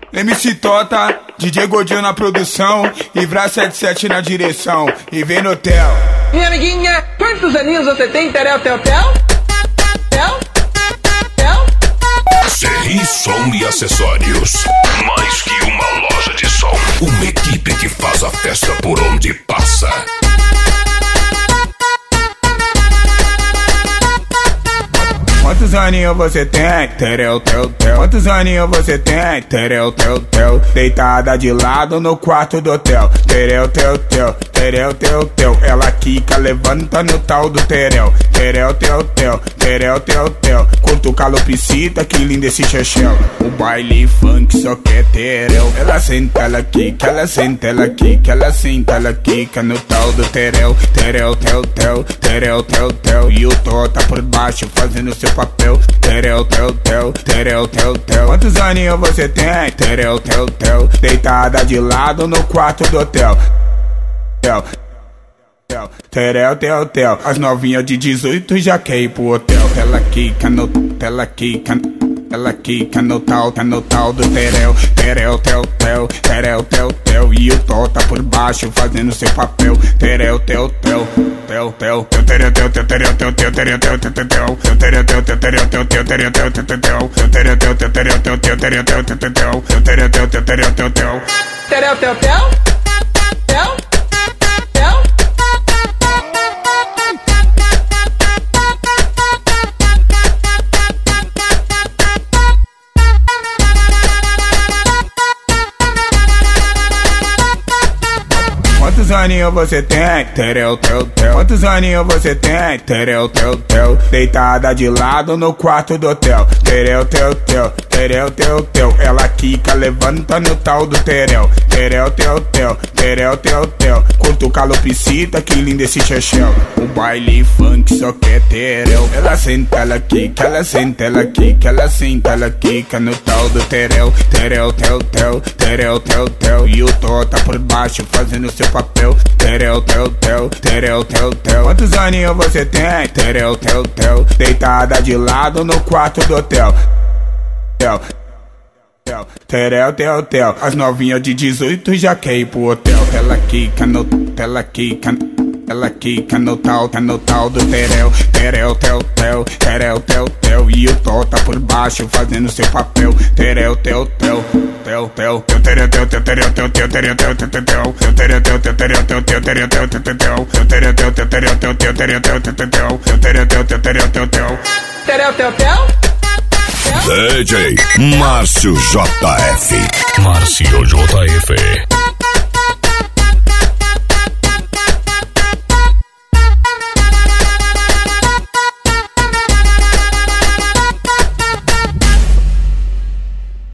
MC Tota, DJ Godinho na produção e Vra 77 na direção. E vem no hotel. Minha amiguinha, quantos aninhos você tem, Terel, tel? Serri Som e Acessórios. Mais que uma loja de som, uma equipe que faz a festa por onde passa. Quantos aninhos você tem? Terel, tel. Quantos aninhos você tem? Terel, tel. Deitada de lado no quarto do hotel. Terel, tel. Terel, tel. Ela quica, levanta no tal do terel. Terel, tel. Curto calopsita, que lindo esse chechel. O baile funk só quer terel. Ela senta, ela quica, ela senta, ela quica, ela senta, ela quica no tal do terel. Terel, tel. E o Tota por baixo fazendo seu papel. Terel, tel. Quantos aninhos você tem? Terel, tel. Deitada de lado no quarto do hotel. Terel, tel. As novinhas de 18 já quer ir pro hotel. Ela quica no tal do terel. Terel, tel. E o Tota por baixo fazendo seu papel. Terel, tel. Quantos aninhos você tem? Terel. Quantos aninhos você tem? Terel. Deitada de lado no quarto do hotel. Terel. Ela quica, levanta no tal do terel. Terel. Curto calopsita, que lindo esse chechel. O baile funk só quer terel. Ela senta, ela quica, ela senta, ela quica, ela senta, ela quica no tal do terel. Terel. E o Tota por baixo fazendo seu papel. Terel. Quantos aninhos você tem? Terel. Deitada de lado no quarto do hotel. Terel. As novinhas de 18 já quer ir pro hotel. Ela quica no tal do terel. Terel. E o Tota por baixo fazendo seu papel. Terel. DJ Márcio JF.